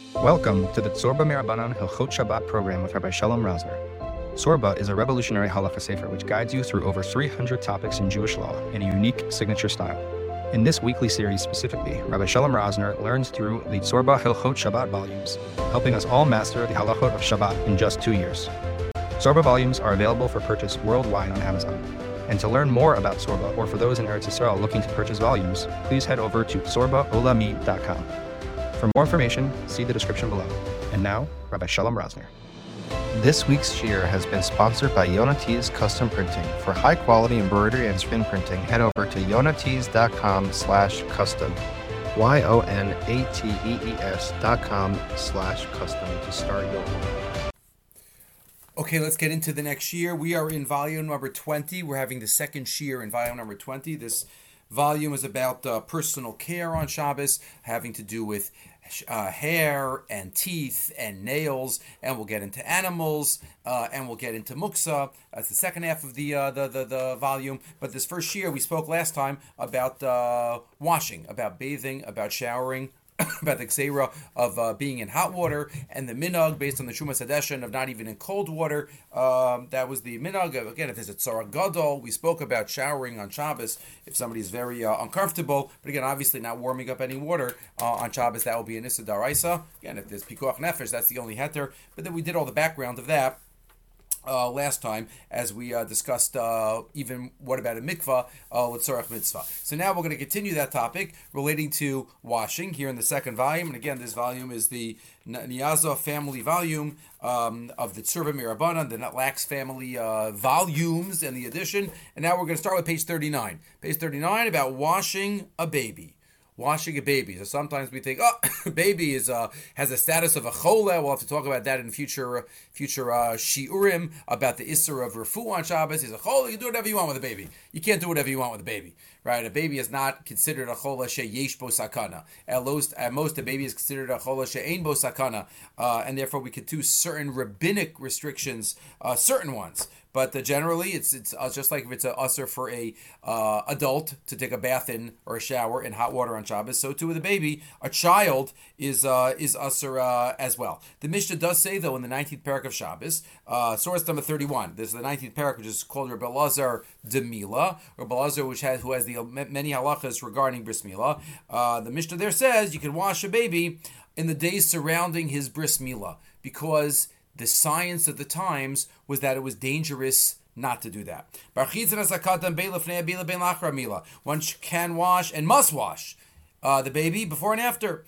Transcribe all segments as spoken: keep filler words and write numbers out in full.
Welcome to the Tzorba Mirabanan Hilchot Shabbat program with Rabbi Shalom Rosner. Tzorba is a revolutionary halacha sefer which guides you through over three hundred topics in Jewish law in a unique signature style. In this weekly series specifically, Rabbi Shalom Rosner learns through the Tzorba Hilchot Shabbat volumes, helping us all master the halachot of Shabbat in just two years. Tzorba volumes are available for purchase worldwide on Amazon. And to learn more about Tzorba, or for those in Eretz Yisrael looking to purchase volumes, please head over to tzorba olami dot com. For more information, see the description below. And now, Rabbi Shalom Rosner. This week's shiur has been sponsored by Yonatees Custom Printing. For high-quality embroidery and screen printing, head over to yonatees dot com slash custom. Y O N A T E E S dot com slash custom to start your order. Okay, let's get into the next shiur. We are in volume number twenty. We're having the second shiur in volume number twenty. This volume is about uh, personal care on Shabbos, having to do with uh, hair and teeth and nails, and we'll get into animals, uh, and we'll get into muksa. That's the second half of the, uh, the, the the volume. But this first shiur, we spoke last time about uh, washing, about bathing, about showering, about the gzeira of uh, being in hot water, and the minhag based on the Shumas Hadeshen of not even in cold water. Um, that was the minhag. Again, if there's a tzara gadol, we spoke about showering on Shabbos if somebody's very uh, uncomfortable. But again, obviously not warming up any water uh, on Shabbos, that will be an issa daraisa. Again, if there's pikuach nefesh, that's the only heter. But then we did all the background of that Uh, last time, as we uh, discussed uh, even what about a mikvah, uh, l'tzorach mitzvah. So now we're going to continue that topic relating to washing here in the second volume. And again, this volume is the Niyaza family volume um, of the Tzorba Mirabanan, the Lax family uh, volumes and the edition. And now we're going to start with page thirty-nine. Page thirty-nine about washing a baby. Washing a baby. So sometimes we think, oh, baby is uh, has a status of a chola. We'll have to talk about that in future future uh, shiurim about the isser of refu on Shabbos. He's a chola. You can do whatever you want with a baby. You can't do whatever you want with a baby, right? A baby is not considered a chola sheyesh bo sakana. At most, at most, a baby is considered a chola she'ein bo sakana, uh, and therefore we could do certain rabbinic restrictions, uh, certain ones. But uh, generally, it's it's uh, just like if it's a usher for a uh, adult to take a bath in or a shower in hot water on Shabbos, so too with a baby, a child is uh, is usher uh, as well. The Mishnah does say, though, in the nineteenth parak of Shabbos, uh, source number thirty-one. This is the nineteenth parak, which is called Rabbi Elazar de Mila, Rabbi Elazar, which has who has the many halachas regarding bris milah. Uh, the Mishnah there says you can wash a baby in the days surrounding his bris milah because the science of the times was that it was dangerous not to do that. One can wash and must wash uh, the baby before and after.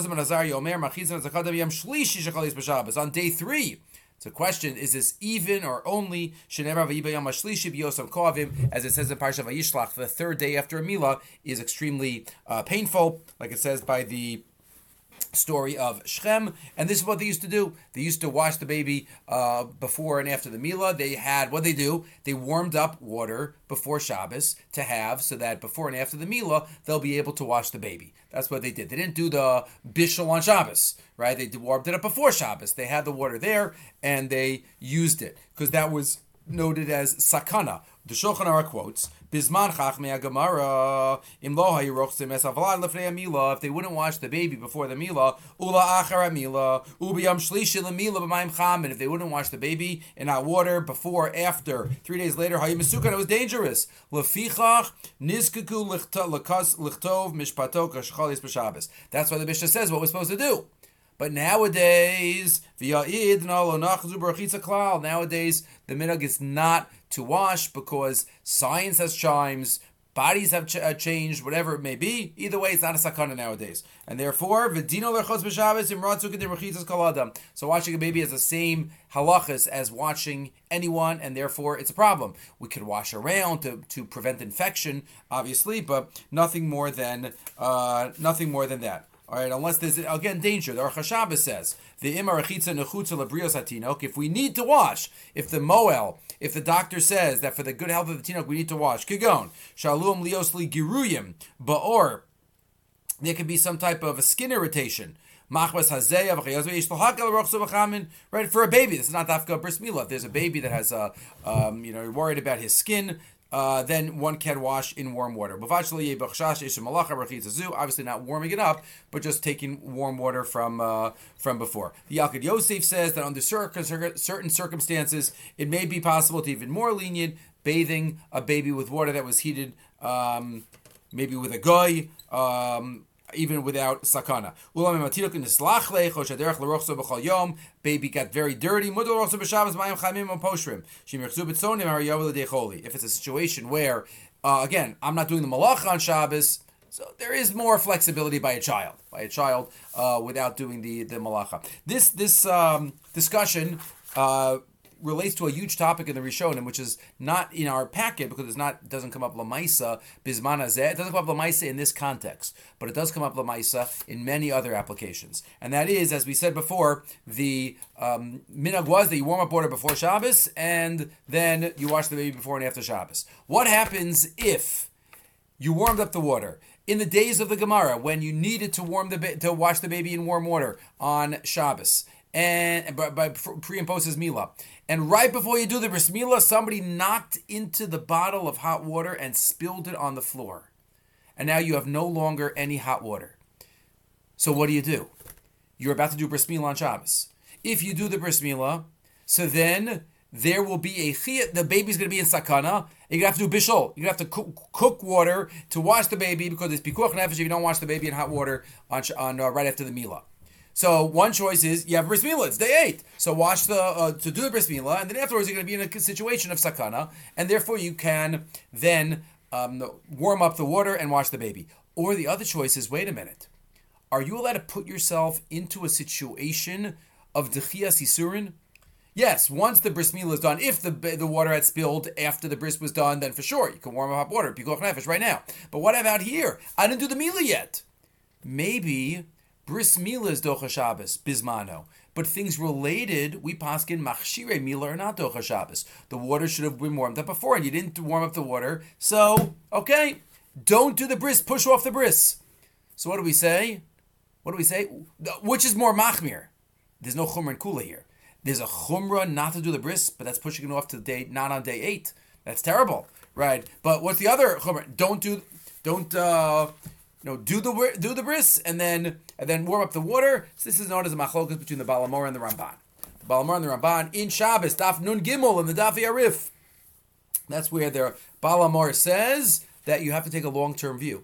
On day three. So question, is this even or only, as it says in Parsha Vayishlach, the third day after a milah is extremely uh, painful, like it says by the story of Shechem, and this is what they used to do. They used to wash the baby uh, before and after the milah. They had, what they do, they warmed up water before Shabbos to have, so that before and after the milah, they'll be able to wash the baby. That's what they did. They didn't do the bishul on Shabbos, right? They warmed it up before Shabbos. They had the water there, and they used it, because that was noted as sakana. The Shulchan Aruch quotes, Bisman Chachmei Gemara, Im lo hayirochzim es avalad lefnei milah. If they wouldn't wash the baby before the milah, ula achar milah, ubiyam shlishi lemilah b'mayim cham. And if they wouldn't wash the baby in hot water before, after, three days later, hayimasukan, it was dangerous. Lefichach nizkaku lichtov mishpato kashchalis b'Shabbos. That's why the Mishnah says what we're supposed to do. But nowadays, nowadays the minhag is not to wash because science has chimes, bodies have ch- uh, changed, whatever it may be. Either way, it's not a sakana nowadays, and therefore, so washing a baby has the same halachas as washing anyone, and therefore it's a problem. We could wash around to, to prevent infection, obviously, but nothing more than uh, nothing more than that. All right, unless there's, again, danger. The Aruch HaShabbos says, the imar rechitza nechutza lebrios hatinok, if we need to wash, if the moel, if the doctor says that for the good health of the tinok we need to wash, kigon, shalom lios li giruyim, ba'or, there could be some type of a skin irritation. Right, for a baby, this is not dafka bris milah. If there's a baby that has, a, um, you know, you're worried about his skin, uh, then one can wash in warm water. Obviously not warming it up, but just taking warm water from uh, from before. The Yalkut Yosef says that under certain circumstances, it may be possible to even more lenient, bathing a baby with water that was heated, um, maybe with a goy, um, even without sakana. Baby got very dirty. If it's a situation where, uh, again, I'm not doing the malach on Shabbos, so there is more flexibility by a child, by a child uh, without doing the, the malacha. This this um, discussion uh, relates to a huge topic in the Rishonim, which is not in our packet because it's not doesn't come up lamaisa bisman hazeh. It doesn't come up lamaisa in this context, but it does come up lamaisa in many other applications. And that is, as we said before, the um, minhag was that you warm up water before Shabbos and then you wash the baby before and after Shabbos. What happens if you warmed up the water in the days of the Gemara when you needed to warm the ba- to wash the baby in warm water on Shabbos? And by, by pre and post is Mila. And right before you do the bris milah, somebody knocked into the bottle of hot water and spilled it on the floor. And now you have no longer any hot water. So what do you do? You're about to do bris milah on Shabbos. If you do the bris milah, so then there will be a chiyah, the baby's going to be in sakana, and you're going to have to do bishol. You're going to have to cook, cook water to wash the baby because it's pikuach nefesh if you don't wash the baby in hot water on, on uh, right after the milah. So one choice is you have bris milah. It's day eight. So wash the uh, to do the bris milah, and then afterwards you're going to be in a situation of sakana, and therefore you can then um, warm up the water and wash the baby. Or the other choice is, wait a minute, are you allowed to put yourself into a situation of dechiyas isurin? Yes, once the bris milah is done, if the the water had spilled after the bris was done, then for sure you can warm up hot water, pikuach nefesh right now. But what about here? I didn't do the milah yet. Maybe bris milah is docha Shabbos, bismano. But things related, we paskin machshirei milah are not docha Shabbos. The water should have been warmed up before, and you didn't warm up the water. So, okay, don't do the bris, push off the bris. So what do we say? What do we say? Which is more machmir? There's no chumrah and kula here. There's a chumrah not to do the bris, but that's pushing it off to the day, not on day eight. That's terrible, right? But what's the other chumrah? Don't do, don't, uh, you know, do the do the bris and then and then warm up the water. So this is known as a machlokas between the Baal HaMaor and the Ramban. The Baal HaMaor and the Ramban in Shabbos, Daf Nun Gimel in the Daf Yarif. That's where the Baal HaMaor says that you have to take a long-term view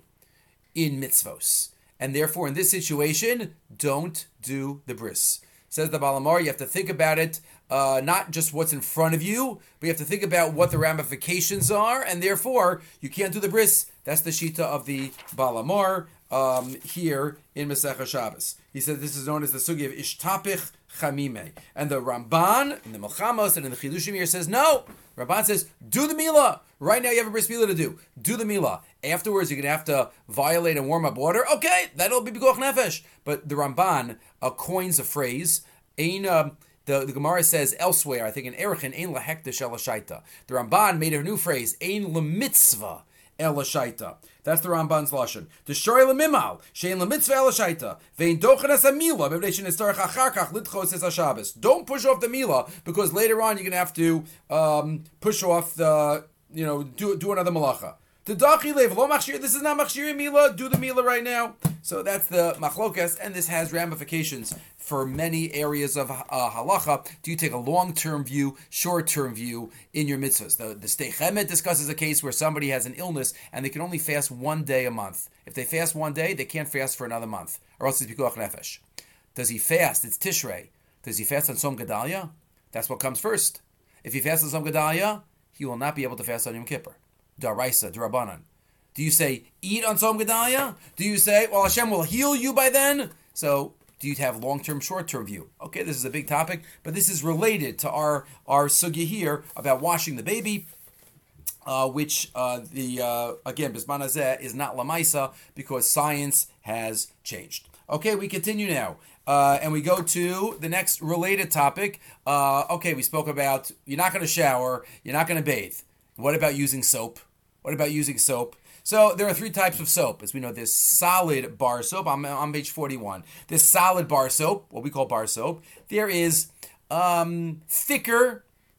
in mitzvos, and therefore in this situation, don't do the bris. Says the Baal HaMaor, you have to think about it, uh, not just what's in front of you, but you have to think about what the ramifications are, and therefore, you can't do the bris. That's the shita of the Baal HaMaor um, here in Masechah Shabbos. He said this is known as the sugi of Ishtapich Chamime. And the Ramban, in the Melchamos, and in the Chidushim here says, no. Ramban says, do the milah. Right now you have a bris milah to do. Do the milah. Afterwards, you're going to have to violate and warm up water. Okay, that'll be pikuach nefesh. But the Ramban uh, coins a phrase. Ein, uh, the, the Gemara says elsewhere, I think in Erechin, Ein lahekdesh el hashaita. The Ramban made a new phrase, Ein lemitzvah el hashaita. That's the Ramban's lashon. The shorei lemimal, shein lemitzvah el hashaita. Vein dochen as a milah, bevnei shenistarach achar kach litchos es hashabbos. Don't push off the milah, because later on you're going to have to um, push off the, you know, do do another malacha. The dachi lev lo machshir. This is not machshir milah. Do the milah right now. So that's the machlokas, and this has ramifications for many areas of uh, halacha. Do you take a long-term view, short-term view in your mitzvahs? The, the Stei Chemet discusses a case where somebody has an illness and they can only fast one day a month. If they fast one day, they can't fast for another month, or else it's pikuach nefesh. Does he fast? It's Tishrei. Does he fast on Tzom Gedalia? That's what comes first. If he fasts on Tzom Gedalia, he will not be able to fast on Yom Kippur. Daraisa, Darabanan. Do you say, eat on Tzom Gedalia? Do you say, well, Hashem will heal you by then? So, do you have long-term, short-term view? Okay, this is a big topic, but this is related to our, our sugya here about washing the baby, uh, which, uh, the uh, again, Bisman Hazeh is not Lamaisa because science has changed. Okay, we continue now. Uh, and we go to the next related topic. Uh, okay, we spoke about you're not going to shower, you're not going to bathe. What about using soap? What about using soap? So there are three types of soap. As we know, there's solid bar soap. I'm on page forty-one. There's solid bar soap, what we call bar soap. There is um, thicker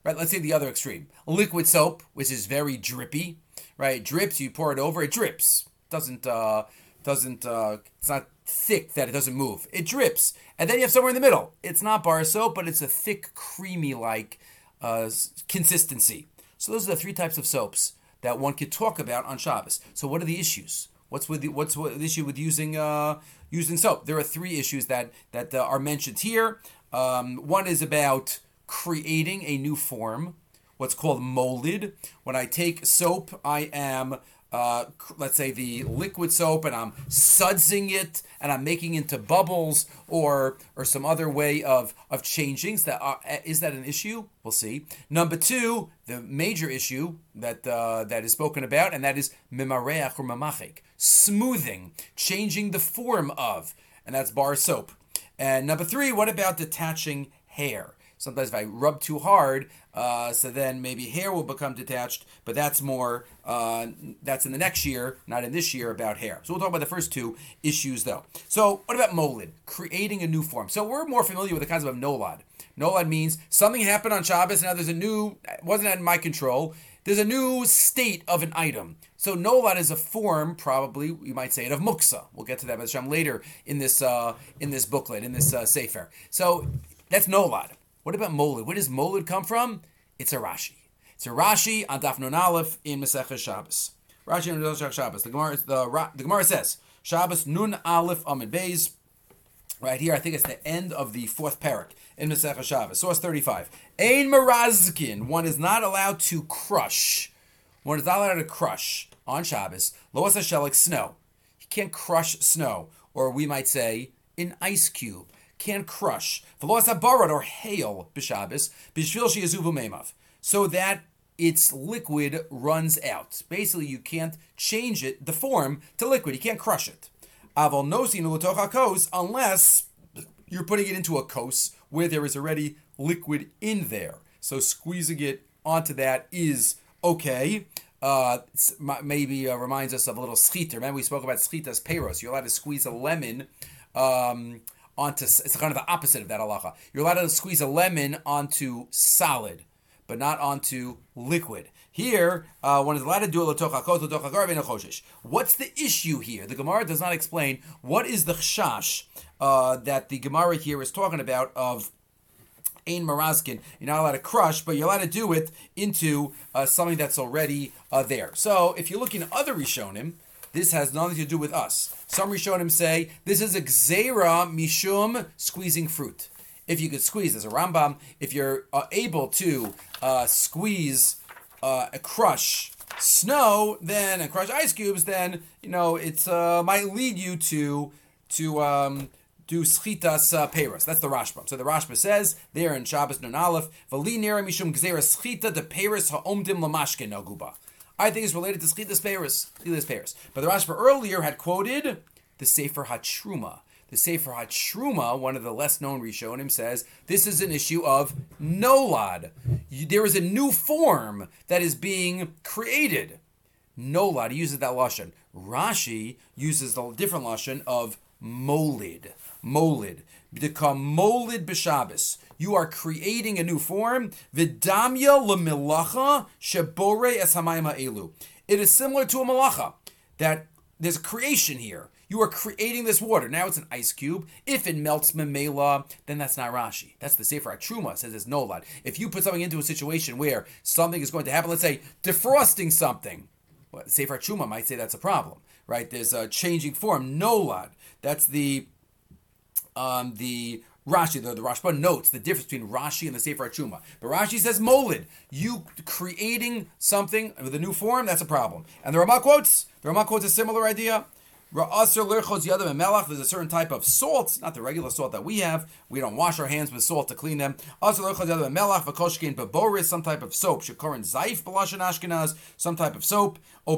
right? Let's say the other extreme. Liquid soap, which is very drippy, right? It drips, you pour it over, it drips. Doesn't, uh, doesn't, uh, it's not thick that it doesn't move. It drips. And then you have somewhere in the middle. It's not bar soap, but it's a thick, creamy-like uh, consistency. So those are the three types of soaps that one could talk about on Shabbos. So what are the issues? What's with the, what's the issue with using uh, using soap? There are three issues that that uh, are mentioned here. Um, one is about creating a new form, what's called molded. When I take soap, I am uh, let's say the liquid soap, and I'm sudsing it, and I'm making into bubbles, or or some other way of of changing. Is that uh, is that an issue? We'll see. Number two, the major issue that uh, that is spoken about, and that is mimareach or mamachik, smoothing, changing the form of, and that's bar soap. And number three, what about detaching hair? Sometimes if I rub too hard, uh, so then maybe hair will become detached, but that's more, uh, that's in the next year, not in this year, about hair. So we'll talk about the first two issues though. So what about molid? Creating a new form. So we're more familiar with the concept of nolad. Nolad means something happened on Shabbos, now there's a new, wasn't in my control, there's a new state of an item. So nolad is a form, probably, you might say it, of muksa. We'll get to that Hashem later in this uh, in this booklet, in this uh, sefer. So that's nolad. What about molid? Where does molid come from? It's a Rashi. It's a Rashi on Daf Nun Aleph in Masechah Shabbos. Rashi on Masechah Shabbos. The Gemara, the, the Gemara says, Shabbos Nun Aleph Amid Beis. Right here, I think it's the end of the fourth parak in Masechah Shabbos. Source thirty-five. Ein Marazkin. One is not allowed to crush. One is not allowed to crush on Shabbos. Loas HaShelik, snow. You can't crush snow. Or we might say, an ice cube. Can't crush. V'lo barad, or hail b'Shabbos, b'shvil sheyazuvu meimav, so that its liquid runs out. Basically, you can't change it, the form, to liquid. You can't crush it. Aval nosin u'letoch hakos, unless you're putting it into a kos where there is already liquid in there. So squeezing it onto that is okay. Uh, maybe uh, reminds us of a little schita. Remember we spoke about schitas peiros. You're allowed to squeeze a lemon um, onto, it's kind of the opposite of that halacha. You're allowed to squeeze a lemon onto solid, but not onto liquid. Here, uh, one is allowed to do it. What's the issue here? The Gemara does not explain what is the chashash uh, that the Gemara here is talking about of Ein Marazkin. You're not allowed to crush, but you're allowed to do it into uh, something that's already uh, there. So if you're looking at other Rishonim, this has nothing to do with us. Some Rishonim say this is a gzeira mishum, squeezing fruit. If you could squeeze, as a Rambam, if you're uh, able to uh, squeeze, uh, crush snow, then and crush ice cubes, then you know it uh, might lead you to to um, do schitas uh, peiros. That's the Rashba. So the Rashba says there in Shabbos Nun Aleph, v'li nera mishum gzeira schita de peiros ha'omdim lamashke naguba. I think it's related to schitas peiros, schitas peiros. But the Rashba earlier had quoted the Sefer HaTruma. The Sefer HaTruma, one of the less known Rishonim, says this is an issue of nolad. There is a new form that is being created. Nolad, he uses that lashon. Rashi uses the different lashon of molid. Molid. Become molid b'Shabbos. You are creating a new form. V'damya l'milacha shebore es hamayim ha'elu. It is similar to a malacha, that there's a creation here. You are creating this water. Now it's an ice cube. If it melts memela, then that's not Rashi. That's the Sefer HaTruma, says it's nolad. If you put something into a situation where something is going to happen, let's say defrosting something, well, the Sefer HaTruma might say that's a problem, right? There's a changing form, nolad. That's the um, the Rashi, the, the Rashba notes the difference between Rashi and the Sefer HaTruma. But Rashi says molid. You creating something with a new form, that's a problem. And the Ramah quotes, the Ramah quotes a similar idea. There's a certain type of salt, not the regular salt that we have. We don't wash our hands with salt to clean them. Some type of soap. Some type of soap.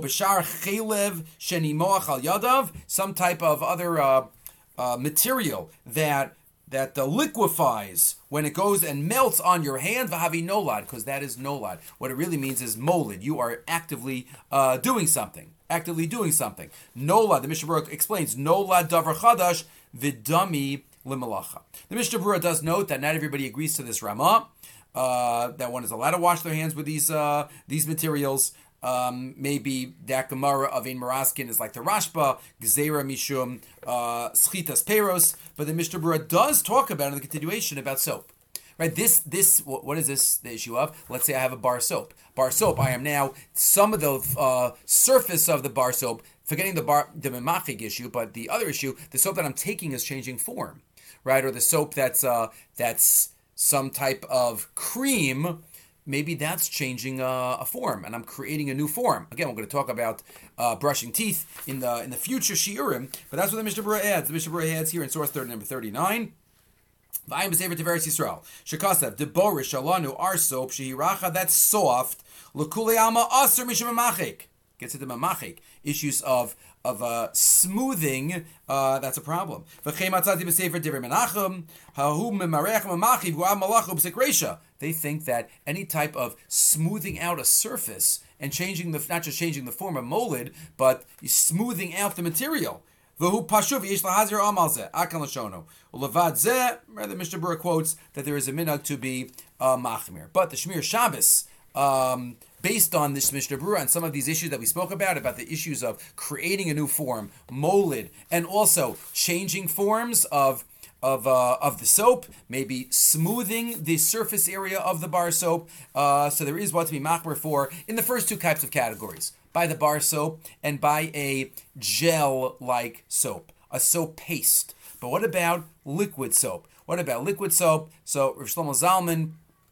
Some type of other uh, uh, material that that uh, liquefies when it goes and melts on your hand, v'havi nolad, because that is nolad. What it really means is molid. You are actively uh, doing something. Actively doing something. Nolad, the Mishnah Berurah explains, nolad davar chadash v'dami l'melacha. The Mishnah Berurah does note that not everybody agrees to this Ramah. uh, that one is allowed to wash their hands with these uh, these materials. Um, maybe that Gemara of Ein Maraskin is like the Rashba, Gzeira Mishum, uh, Schitas Peros, but the Mishnah Berurah does talk about in the continuation about soap. Right, this, this, what is this the issue of? Let's say I have a bar soap. Bar soap, I am now, some of the uh, surface of the bar soap, forgetting the bar, the memachig issue, but the other issue, the soap that I'm taking is changing form, right? Or the soap that's uh, that's some type of cream, maybe that's changing uh, a form, and I'm creating a new form. Again, we're going to talk about uh, brushing teeth in the in the future shiurim, but that's what the Mishnah Berurah adds. The Mishnah Berurah adds here in source third, number thirty-nine. V'ayim b'sefer Tiferes Yisrael shekasav deborish alanu our soap shehiracha, that's soft l'kulei alma aser mishum mamachik. Gets into mamachik issues of of uh, smoothing. Uh, that's a problem. V'chei matzati b'sefer Divrei Menachem hahu memarech mamachiv gu'am malachu b'sekresha. They think that any type of smoothing out a surface and changing the, not just changing the form of molid, but smoothing out the material. V'hu pashuv yesh lahazir amal zeh akan l'shono ulevad zeh. The Mishnah Berurah quotes that there is a minhag to be uh, machmir, but the Shmir Shabbos, um, based on this Mishnah Berurah and some of these issues that we spoke about, about the issues of creating a new form, molid, and also changing forms of of uh, of the soap, maybe smoothing the surface area of the bar soap. Uh, so there is what to be machmir for in the first two types of categories, by the bar soap and by a gel-like soap, a soap paste. But what about liquid soap? What about liquid soap? So Rav Shlomo Zalman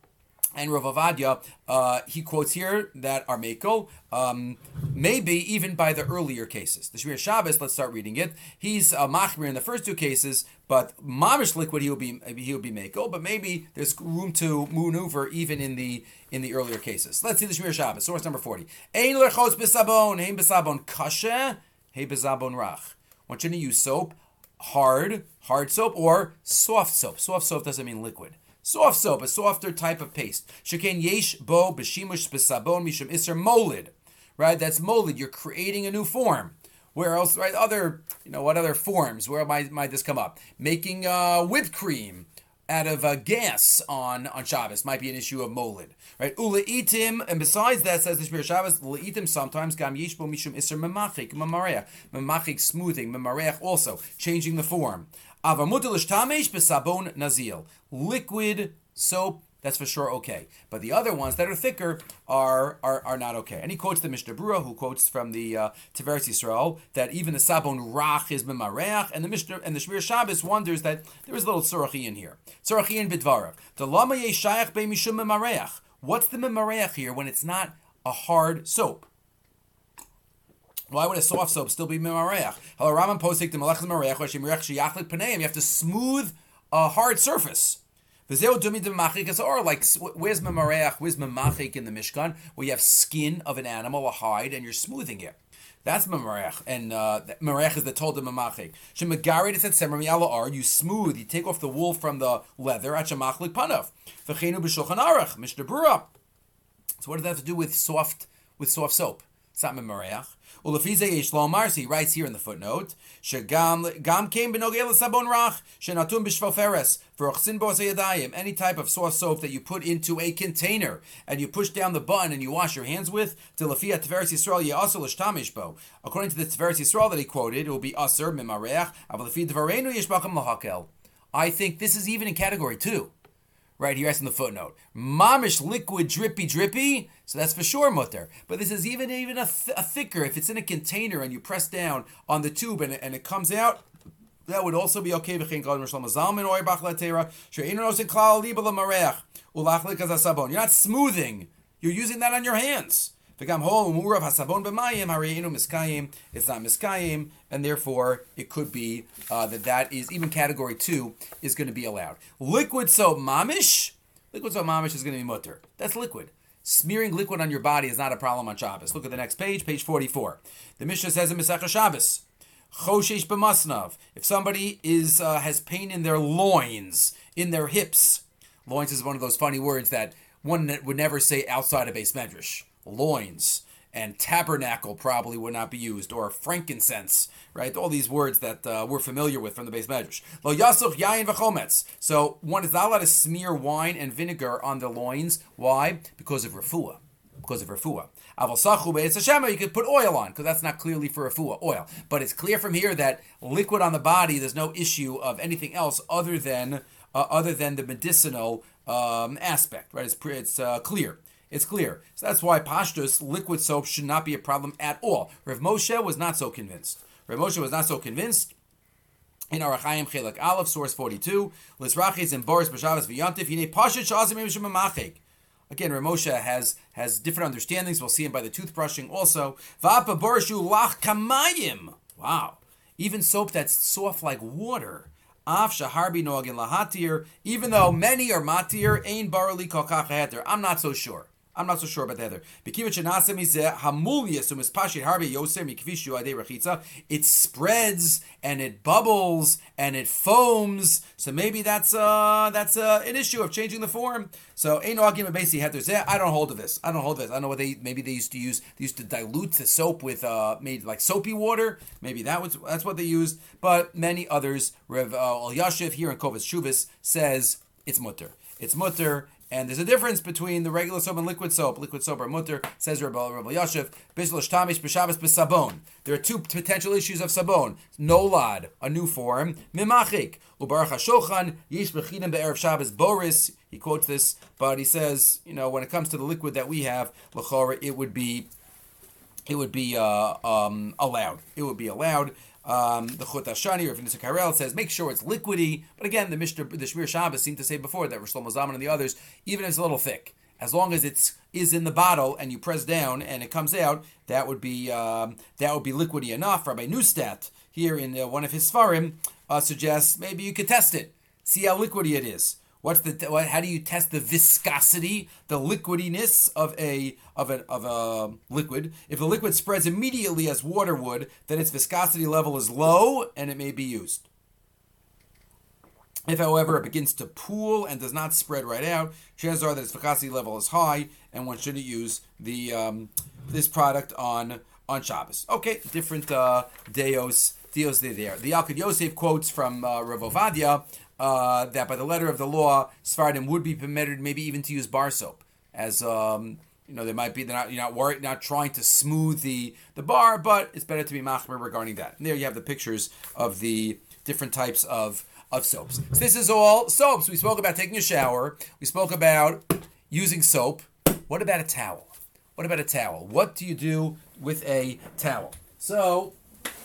and Rav Avadia, uh, he quotes here that are mekel, um, maybe even by the earlier cases. The Shmir Shabbos, let's start reading it. He's uh, machmir in the first two cases, but mamish liquid he will be he will be mekel. But maybe there's room to maneuver even in the in the earlier cases. Let's see the Shmir Shabbos, source number forty. Ein lechos b'sabon, hein b'sabon kashe, hein b'sabon rach. Want you to use soap, hard, hard soap, or soft soap. Soft soap doesn't mean liquid. Soft soap, a softer type of paste. Sheken yesh bo b'shimush b'sabon mishum iser molid. Right, that's molid. You're creating a new form. Where else, right? Other, you know, what other forms? Where might, might this come up? Making uh, whipped cream out of uh, gas on, on Shabbos might be an issue of molid. Right? Uleitim, and besides that, says the Shmir Shabbos, uleitim sometimes gam yesh bo mishum iser memachik, memareach, memachik smoothing, memareach also changing the form. Avamutal ishtamesh b'sabon nazil. Liquid soap, that's for sure okay. But the other ones that are thicker are are, are not okay. And he quotes the Mishnah Berurah, who quotes from the uh, Tiferes Yisrael, that even the sabon rach is memareach, and the Mishnah and the Shmir Shabbos wonders that there is a little tzarachi in here. Tzarachi in bidvarav. The lama yeshayach be mishum memareach. What's the memareach here when it's not a hard soap? Why would a soft soap still be memareach? Hello, Raman posik the melech memareach, or shemireach sheyachlik paneim. You have to smooth a hard surface. Or like, where's memareach, where's memachik in the Mishkan, where you have skin of an animal, a hide, and you're smoothing it. That's memareach, and uh, memareach is the told of memachik. Shemagarid is at semrami ala ar. You smooth, you take off the wool from the leather. At shemachlik panav. V'cheinu b'shulchan aruch Mishnah Berurah. So what does that have to do with soft with soft soap? It's not memareach. Ulefize yesh lo marsi writes here in the footnote. Shegam gam came benogel sabon rach shenatum b'shvoferes v'rochsin bo yadayim. Any type of soft soap that you put into a container and you push down the button and you wash your hands with. Tilafia Tiferes Yisrael ye'asur l'shtamish bo. According to the Tiferes Yisrael that he quoted, it will be aser memareach. Avalefi dvarenu yesh b'cham lahakel. I think this is even in category two. Right here, in the footnote, mamish liquid drippy drippy, so that's for sure mutter. But this is even even a, th- a thicker. If it's in a container and you press down on the tube and, and it comes out, that would also be okay. You're not smoothing. You're using that on your hands. It's not miskayim, and therefore it could be uh, that that is, even category two is going to be allowed. Liquid soap mamish, liquid soap mamish is going to be mutter. That's liquid. Smearing liquid on your body is not a problem on Shabbos. Look at the next page, page forty-four. The Mishnah says in Masechah Shabbos, choshesh b'masnav. If somebody is uh, has pain in their loins, in their hips, loins is one of those funny words that one would never say outside of Beis Medrash. Loins. and tabernacle probably would not be used, or frankincense, right? All these words that uh, we're familiar with from the Beis Medrash. Lo yasuch yayin v'chometz. So one is not allowed to smear wine and vinegar on the loins. Why? Because of refuah. Because of refuah. Aval sachu be'etz hashema, you could put oil on, because that's not clearly for refuah, oil. But it's clear from here that liquid on the body, there's no issue of anything else other than uh, other than the medicinal um, aspect, right? It's it's uh, clear. It's clear. So that's why pashtus, liquid soap, should not be a problem at all. Rav Moshe was not so convinced. Rav Moshe was not so convinced. In Orach Chaim Chelek Aleph, source forty-two, Lisrachis and Boris B'Shavas V'Yantif, Yinei Pashut Shazim Mishum Mamachik. Again, Rav Moshe has has different understandings. We'll see him by the toothbrushing also. Va'apa Borishu Lach Kamayim. Wow. Even soap that's soft like water. Af shaharbi noagin lahatir. Even though many are matir, ein barali kolkach heter. I'm not so sure. I'm not so sure about the other. It spreads and it bubbles and it foams. So maybe that's uh that's uh, an issue of changing the form. So I don't hold to this. I don't hold to this. I don't know what they maybe they used to use. They used to dilute the soap with uh made like soapy water. Maybe that was that's what they used. But many others, Rev uh, Al Yashiv here in Kovas Shuvas says it's mutter. It's mutter. And there's a difference between the regular soap and liquid soap. Liquid soap are mutter, says Rabbi Yashiv. There are two potential issues of sabon. Nolad, a new form. Mimachik. Ubarach HaShochan, Yish B'chidem Be'erev Shabbos Boris. He quotes this, but he says, you know, when it comes to the liquid that we have, l'chora, it would be, it would be uh, um, allowed. It would be allowed. Um, the Chut Hashani or Vinisa Karel says make sure it's liquidy, but again the Mishnah, the Shmir Shabbos seemed to say before that Rosh Shlomo Zalman and the others, even if it's a little thick, as long as it's is in the bottle and you press down and it comes out, that would be um, that would be liquidy enough. Rabbi Neustadt here in uh, one of his Sfarim uh, suggests maybe you could test it, see how liquidy it is. What's the what, how do you test the viscosity, the liquidiness of a of a of a liquid? If the liquid spreads immediately as water would, then its viscosity level is low and it may be used. If, however, it begins to pool and does not spread right out, chances are that its viscosity level is high, and one shouldn't use the um, this product on on Shabbos. Okay, different uh, deos deos there. The Yalkut Yosef quotes from uh, Rav Ovadia. Uh, that by the letter of the law, Sfardim would be permitted, maybe even to use bar soap, as um, you know, they might be they're not you're not worried, not trying to smooth the, the bar, but it's better to be machmer regarding that. And there you have the pictures of the different types of of soaps. So this is all soaps. We spoke about taking a shower. We spoke about using soap. What about a towel? What about a towel? What do you do with a towel? So,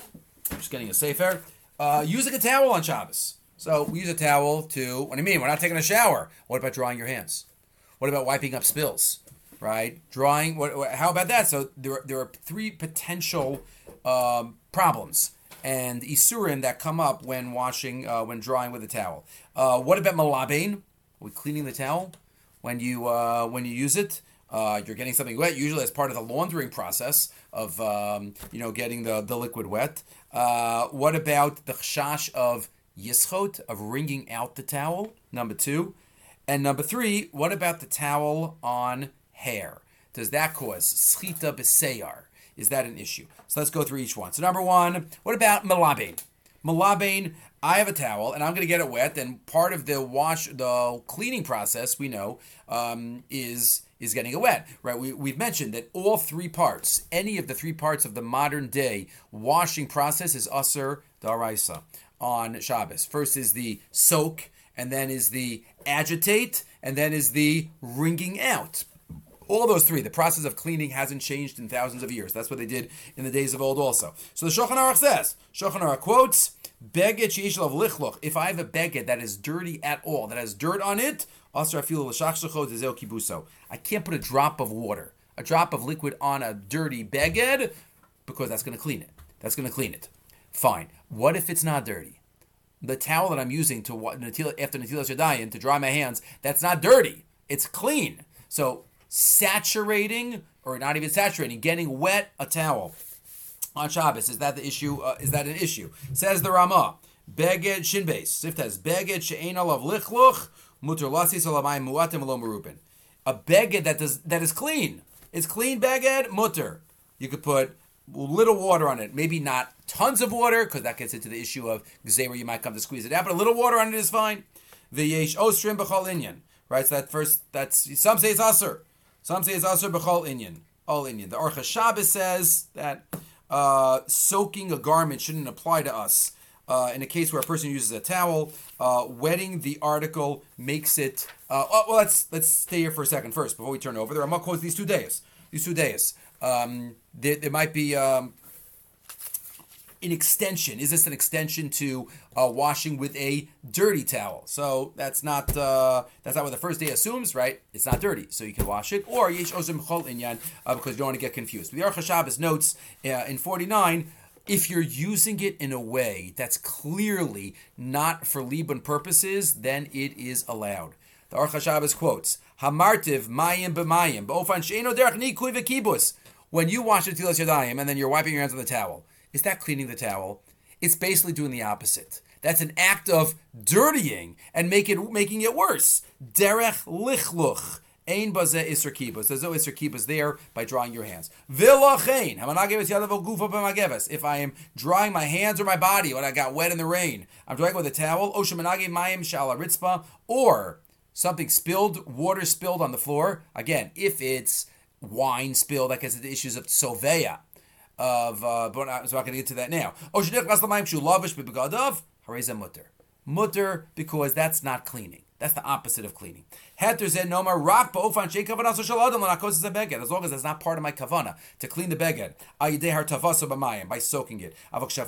I'm just getting a sefer. Uh, using a towel on Shabbos. So we use a towel to, what do you mean? We're not taking a shower. What about drying your hands? What about wiping up spills, right? Drying, what, what, how about that? So there, there are three potential um, problems and isurim that come up when washing, uh, when drying with a towel. Uh, what about malabain? Are we cleaning the towel? When you, uh, when you use it, uh, you're getting something wet, usually as part of the laundering process of, um, you know, getting the, the liquid wet. Uh, what about the chashash of yischot, of wringing out the towel, number two. And number three, what about the towel on hair? Does that cause schita b'seyar? Is that an issue? So let's go through each one. So number one, what about malabain? Malabain, I have a towel and I'm going to get it wet, and part of the wash, the cleaning process, we know, um, is is getting it wet, right? We, we've mentioned that all three parts, any of the three parts of the modern day washing process is aser daraisa on Shabbos. First is the soak, and then is the agitate, and then is the wringing out. All those three, the process of cleaning hasn't changed in thousands of years. That's what they did in the days of old also. So the Shulchan Aruch says, Shulchan Aruch quotes, Beged she'ish lav lichloch. If I have a beged that is dirty at all, that has dirt on it, asar afilu l'shachshacho dezeo kibuso. I can't put a drop of water, a drop of liquid on a dirty beged, because that's going to clean it. That's going to clean it. Fine. What if it's not dirty? The towel that I'm using to after Netilas Yadayim to dry my hands, that's not dirty. It's clean. So saturating, or not even saturating, getting wet a towel on Shabbos, is that the issue? Uh, is that an issue? Says the Ramah, Beged Shinbeis. Sift has Beged she'ein alav lichluch muter lasis alamayim muatim lo merubin. A beged that does that is clean. It's clean beged muter. You could put little water on it. Maybe not tons of water, because that gets into the issue of gzeira, you might come to squeeze it out, but a little water on it is fine. V'yesh osrim b'chol inyan. Right, so that first, that's, some say it's asur. Some say it's asur b'chol inyan. All inyan. The Aruch HaShabbos says that uh, soaking a garment shouldn't apply to us. Uh, in a case where a person uses a towel, uh, wetting the article makes it. Uh, oh, well, let's let's stay here for a second first before we turn over. There are quotes these two days. These two days. Um, there, there might be um, an extension. Is this an extension to uh, washing with a dirty towel? So that's not uh, that's not what the first day assumes, right? It's not dirty, so you can wash it. Or yesh ozim chol inyan, uh, because you don't want to get confused. The Aruch HaShabbos notes uh, in forty-nine. If you're using it in a way that's clearly not for libun purposes, then it is allowed. The Aruch HaShabbos quotes, Hamartiv mayim b'mayim, b'ofan she'eno derech nikui v'kibus. When you wash it tilas yadayim and then you're wiping your hands on the towel, is that cleaning the towel? It's basically doing the opposite. That's an act of dirtying and make it, making it worse. Derech lichluch. Ein bazeh isser kibus. There's no isser kibus there by drying your hands. Vilachein. If I am drying my hands or my body when I got wet in the rain, I'm drying with a towel. Oshemanage mayim shala ritzpa. Or something spilled, water spilled on the floor. Again, if it's wine spilled, that gets into issues of soveya. Of uh, but I'm not going to get to that now. Mutter. Mutter, because that's not cleaning. That's the opposite of cleaning. As long as that's not part of my kavana to clean the beged, by soaking it.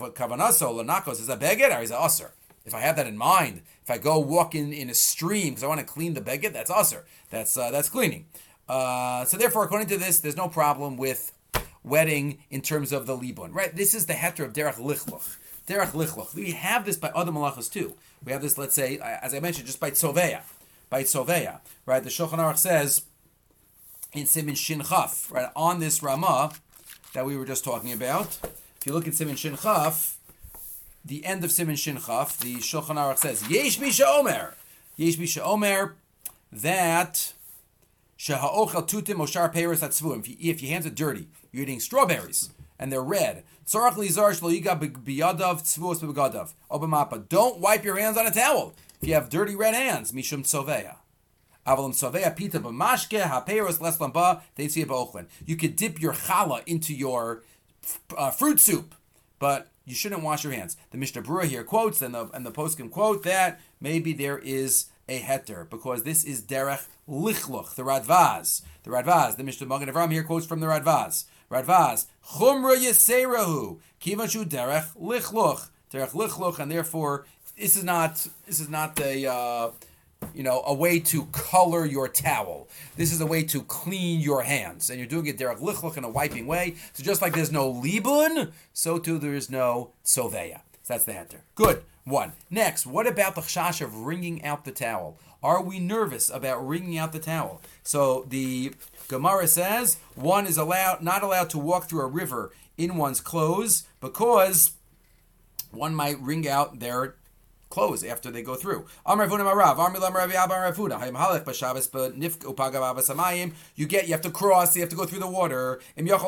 If I have that in mind, if I go walk in, in a stream because I want to clean the beged, that's usher. That's uh, that's cleaning. Uh, so therefore, according to this, there's no problem with wetting in terms of the libun. Right? This is the heter of derech lichluch. Derech lichluch. We have this by other malachas too. We have this, let's say, as I mentioned, just by tzoveya. By tzoveya. Right? The Shulchan Aruch says in Siman Shin Chaf, right, on this Ramah that we were just talking about. If you look at Siman Shin Chaf, the end of Siman Shin Chaf, the Shulchan Aruch says, Yesh mi she'omer. Yesh mi she'omer that sheha'ochel tutim oshar peiros hatzvuim. If your hands are dirty, you're eating strawberries, and they're red. Tzarach lizar shlo yiga biyadav tzvuos b'begadav. Obamapa. Don't wipe your hands on a towel if you have dirty red hands. Mishum tzoveya. Avalim tzoveya pita b'mashke ha'peiros les lamba deitziya ba'ochlin. You could dip your challah into your uh, fruit soup, but you shouldn't wash your hands. The Mishnah Berurah here quotes, and the and the poskim quote that maybe there is a heter, because this is derech lichluch, the Radvaz. The Radvaz, the Mishnah Magen Avraham here quotes from the Radvaz. Radvaz, chumra yeserahu, kivan shu derech lichluch, derech lichluch, and therefore this is not this is not a uh, you know a way to color your towel. This is a way to clean your hands, and you're doing it derech lichluch in a wiping way. So just like there's no libun, so too there is no soveya. So that's the heter. Good. One. Next, what about the chash of wringing out the towel? Are we nervous about wringing out the towel? So the Gemara says one is allowed, not allowed to walk through a river in one's clothes because one might wring out their clothes after they go through. You get, you have to cross, you have to go through the water.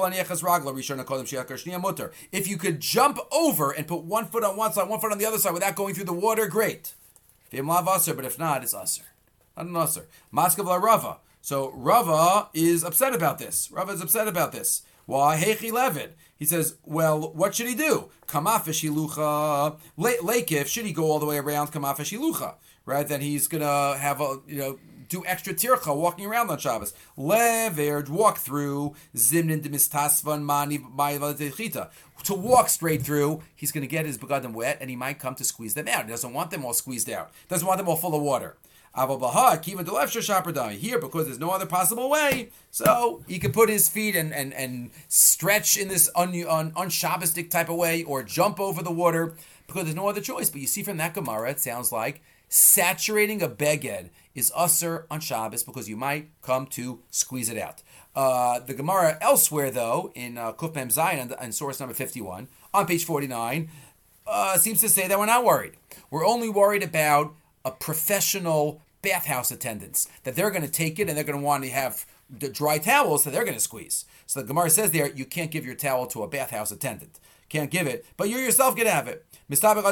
If you could jump over and put one foot on one side, one foot on the other side without going through the water, great. But if not, it's usher. Not an usher. Maskav Rava. So Rava is upset about this. Rava is upset about this. Why? Hechi Levid. He says, well, what should he do? Kamafish hilucha. Lekif, should he go all the way around Kamafish hilucha? Right? Then he's going to have a, you know, do extra tircha walking around on Shabbos. Lever, walk through. Zimnin demistasvan mani ma'ilad. To walk straight through, he's going to get his begadim wet, and he might come to squeeze them out. He doesn't want them all squeezed out. Doesn't want them all full of water. Here, because there's no other possible way, so he could put his feet and, and, and stretch in this un, un, un-Shabbostic type of way, or jump over the water, because there's no other choice. But you see from that Gemara, it sounds like saturating a beged is usher on Shabbos, because you might come to squeeze it out. Uh, the Gemara elsewhere, though, in uh, Kuf Mem Zayin, and source number fifty-one, on page forty-nine, uh, seems to say that we're not worried. We're only worried about a professional bathhouse attendants, that they're going to take it and they're going to want to have the dry towels that they're going to squeeze. So the Gemara says there, you can't give your towel to a bathhouse attendant. Can't give it, but you yourself can have it. Right?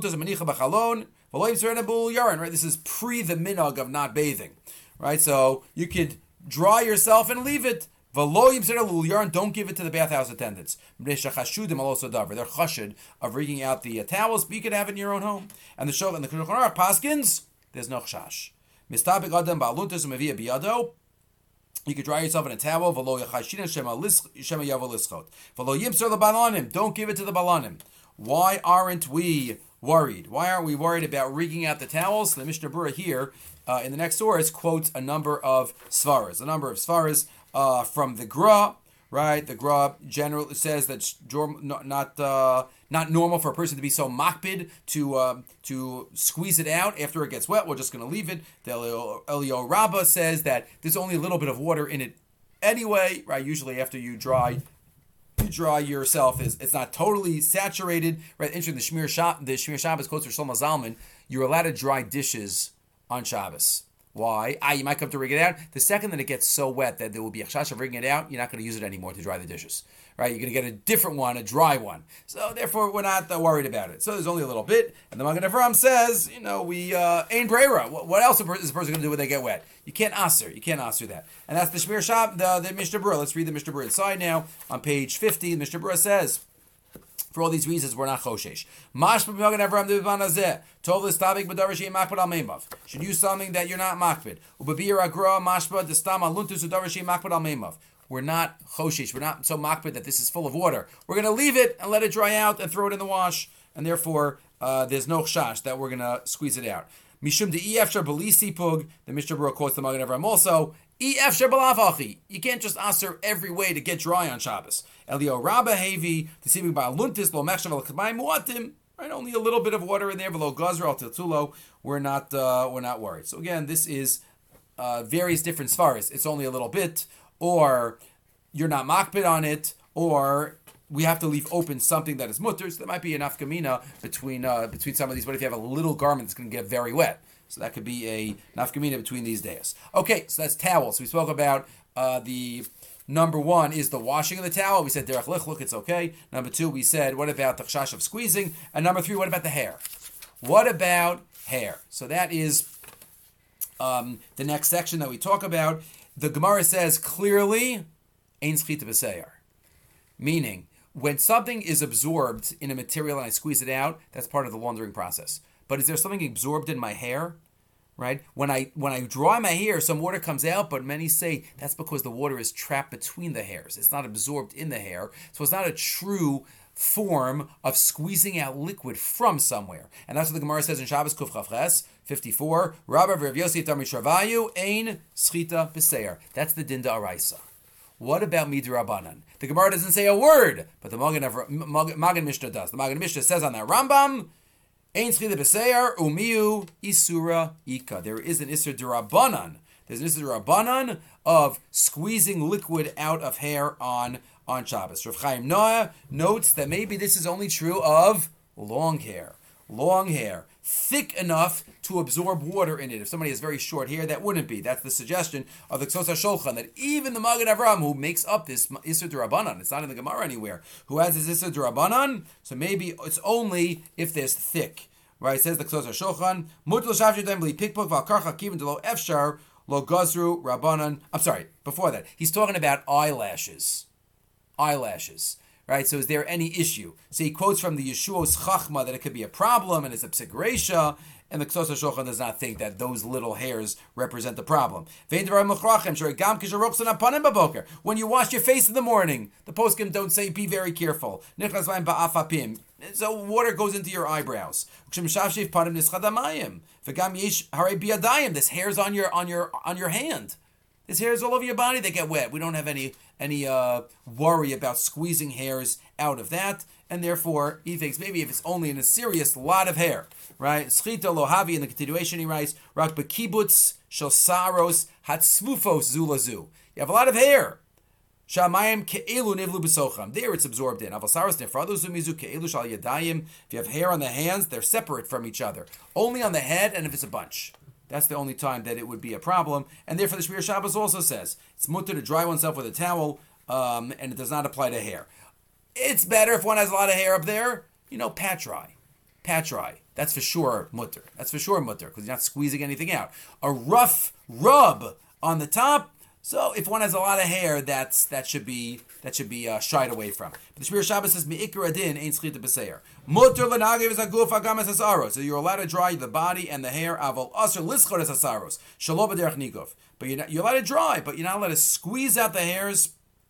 This is pre the minhag of not bathing. Right? So you could dry yourself and leave it. Don't give it to the bathhouse attendants. They're chashud of wringing out the uh, towels, but you can have it in your own home. And the Shulchan and the Shulchan Aruch paskins, there's no chash. You could dry yourself in a towel. Don't give it to the balanim. Why aren't we worried? Why aren't we worried about wringing out the towels? The Mishnah Berurah here uh, in the next source quotes a number of svaras, a number of svaras uh, from the Gra. Right, the Gra generally says that not not, uh, not normal for a person to be so makpid to uh, to squeeze it out after it gets wet. We're just going to leave it. The Eliyahu Rabbah says that there's only a little bit of water in it anyway. Right, usually after you dry, you dry yourself is it's not totally saturated. Right, interesting. The Shmir Shab, the Shmir Shabbos quotes from Shlomo Zalman. You're allowed to dry dishes on Shabbos. Why? Ah, you might come to wring it out. The second that it gets so wet that there will be a chash of wringing it out, you're not going to use it anymore to dry the dishes. Right? You're going to get a different one, a dry one. So therefore, we're not uh, worried about it. So there's only a little bit. And the Magen Avraham says, you know, we uh, ain't brera. What, what else is this person going to do when they get wet? You can't aser. You can't aser that. And that's the Shmir Shab, the, the Mishnah Berurah. Let's read the Mishnah Berurah inside now. On page fifty, the Mishnah Berurah says, for all these reasons, we're not choshesh. Should use something that you're not makpid. We're not choshesh. We're not so makpid that this is full of water. We're going to leave it and let it dry out and throw it in the wash. And therefore, uh, there's no chash that we're going to squeeze it out. Mishum de efshar belisi pug. The Mishnah Berurah quotes the Magen Avraham also. Efshar b'lavachi. You can't just aser every way to get dry on Shabbos. Eliyahu Rabbah hevi deceiving by luntis lo mechshav al k'mayim muatim. Right, only a little bit of water in there. V'lo gazra al tiltulo. We're not uh, we're not worried. So again, this is uh, various different svaras. It's only a little bit, or you're not makpid on it, or we have to leave open something that is mutter. So there might be an nafkamina between uh, between some of these. But if you have a little garment that's going to get very wet, so that could be a nafkamina between these days. Okay, so that's towels. We spoke about uh, the number one is the washing of the towel. We said derech lichluk, it's okay. Number two, we said what about the chash of squeezing? And number three, what about the hair? What about hair? So that is um, the next section that we talk about. The Gemara says clearly, ein schita b'seir, meaning when something is absorbed in a material and I squeeze it out, that's part of the laundering process. But is there something absorbed in my hair? Right? When I when I dry my hair, some water comes out, but many say that's because the water is trapped between the hairs. It's not absorbed in the hair. So it's not a true form of squeezing out liquid from somewhere. And that's what the Gemara says in Shabbos Kuf Chavches fifty-four. Rabbi Rav Yossi Tamri Shravayu ein schita b'seir. That's the Dinda Araisa. What about Midrabanan? The Gemara doesn't say a word, but the Magen, Magen Mishnah does. The Magen Mishnah says on that Rambam, Ein schita b'seir umiu isura ika. There is an isur d'Rabbanan. There's an isur d'Rabbanan of squeezing liquid out of hair on, on Shabbos. Rav Chaim Noah notes that maybe this is only true of long hair. Long hair. Thick enough to absorb water in it. If somebody has very short hair, that wouldn't be. That's the suggestion of the Ksos HaSholchan, that even the Magen Avraham, who makes up this Isser D'Rabbanan, it's not in the Gemara anywhere, who has this Isser D'Rabbanan, so maybe it's only if there's thick. Right? It says the Ksos HaSholchan, Mut l'shavshir dem b'li pikpuk v'al karcha kivin d'lo efshar lo gazru Rabbanan. I'm sorry, before that, he's talking about eyelashes. Eyelashes. Right, so is there any issue? So he quotes from the Yeshua's Chachma that it could be a problem and it's a psik reisha, and the Ksos HaSholchan does not think that those little hairs represent the problem. When you wash your face in the morning, the poskim don't say be very careful. So water goes into your eyebrows. This hair's on your on your on your hand. There's hairs all over your body that get wet. We don't have any any uh, worry about squeezing hairs out of that, and therefore he thinks maybe if it's only in a serious lot of hair, right? Schita lohavi in the continuation he writes, rak bekibutz shel saros hatzmufos zulazu. You have a lot of hair. Shamayim ke'elu nivlu b'socham. There it's absorbed in. Avasaros nefradu zumizu ke'elu shal yadayim. If you have hair on the hands, they're separate from each other. Only on the head, and if it's a bunch. That's the only time that it would be a problem. And therefore, the Shmir Shabbos also says it's mutter to dry oneself with a towel, um, and it does not apply to hair. It's better if one has a lot of hair up there, you know, pat dry. Pat dry. That's for sure mutter. That's for sure mutter, because you're not squeezing anything out. A rough rub on the top. So if one has a lot of hair, that's that should be that should be uh, shied away from. But the Shmir Shabbos says me'ikar adin ein schita b'seir. Mutter l'nagev es haguf hagam es hasaros. So you're allowed to dry the body and the hair. Avol aser lischor es hasaros. Shalom b'derech nigov. But you're not, you're allowed to dry, but you're not allowed to squeeze out the hairs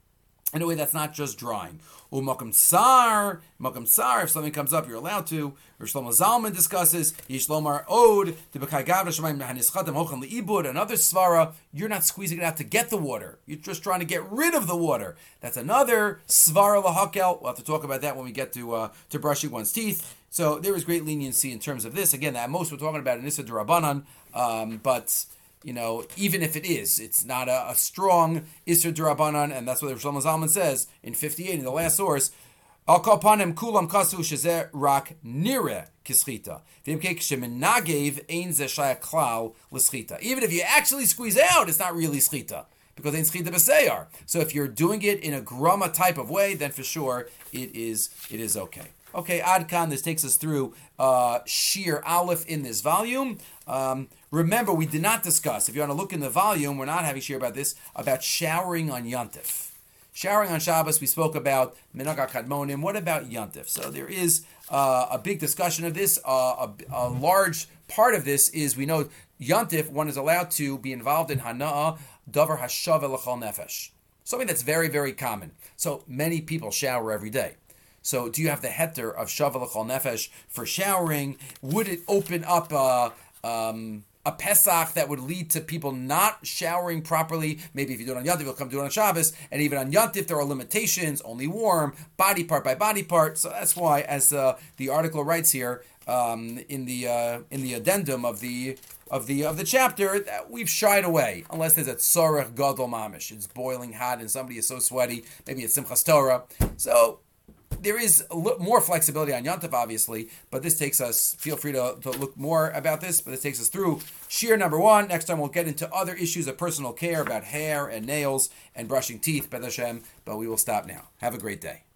in a way that's not just drying. U'makam sar, makam sar. If something comes up, you're allowed to. Or Shlomo Zalman discusses Yishlomar Od the Bekai Gavra Shemaim Hanischatam Hocham Leibud. Another svara. You're not squeezing it out to get the water. You're just trying to get rid of the water. That's another svara lahakel. We'll have to talk about that when we get to uh, to brushing one's teeth. So there is great leniency in terms of this. Again, at most we're talking about an Issa D'Rabbanan, um, but. You know, even if it is, it's not a, a strong Isser D'Rabbanan, and that's what Shlomo Zalman says in fifty-eight, in the last source. Al kol panim kulam kasu shezeh rak nire kischita. V'imkei kshemenagev ein zeh shayach klal l'schita. Even if you actually squeeze out, it's not really schita, because it's schita b'seyar. So if you're doing it in a grama type of way, then for sure it is it is okay. Okay, Ad Kan, this takes us through uh, Shir Aleph in this volume. Um, remember, we did not discuss, if you want to look in the volume, we're not having Shir about this, about showering on Yontif. Showering on Shabbos, we spoke about Minhag HaKadmonim. What about Yontif? So there is uh, a big discussion of this. Uh, a, a large part of this is, we know Yontif, one is allowed to be involved in Hana'ah, Davar Hashava L'chol Nefesh. Something that's very, very common. So many people shower every day. So do you have the heter of Shava L'chol Nefesh for showering? Would it open up a, um, a Pesach that would lead to people not showering properly? Maybe if you do it on Yontif, you'll come do it on Shabbos. And even on Yontif, there are limitations, only warm, body part by body part. So that's why, as uh, the article writes here, um, in the uh, in the addendum of the of the of the chapter, that we've shied away, unless there's a tzorech gadol mamish. It's boiling hot and somebody is so sweaty. Maybe it's Simchas Torah. So there is a little more flexibility on Yontif, obviously, but this takes us, feel free to, to look more about this, but this takes us through Shir number one. Next time we'll get into other issues of personal care about hair and nails and brushing teeth, B'ez Hashem, but we will stop now. Have a great day.